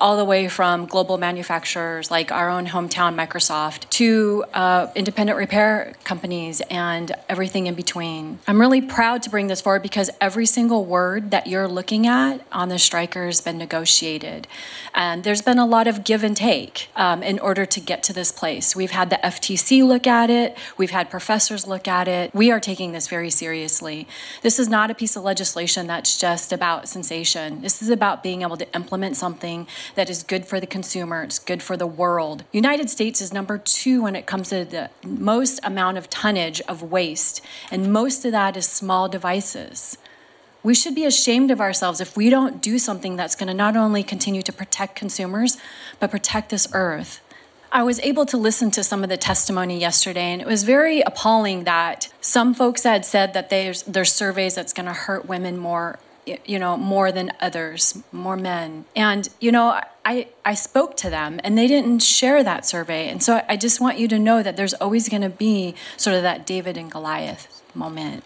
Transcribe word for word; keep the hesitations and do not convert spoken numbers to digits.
all the way from global manufacturers like our own hometown Microsoft to uh, independent repair companies and everything in between. I'm really proud to bring this forward because every single word that you're looking at on the striker has been negotiated. And there's been a lot of give and take um, in order to get to this place. We've had the F T C look at it. We've had professors look at it. We are taking this very seriously. This is not a piece of legislation that's just about sensation. This is about being able to implement something that is good for the consumer. It's good for the world. United States is number two when it comes to the most amount of tonnage of waste, and most of that is small devices. We should be ashamed of ourselves if we don't do something that's going to not only continue to protect consumers, but protect this earth. I was able to listen to some of the testimony yesterday, and it was very appalling that some folks had said that there's, there's surveys that's going to hurt women more, you know, more than others, more men. And, you know, I, I spoke to them and they didn't share that survey. And so I just want you to know that there's always going to be sort of that David and Goliath moment.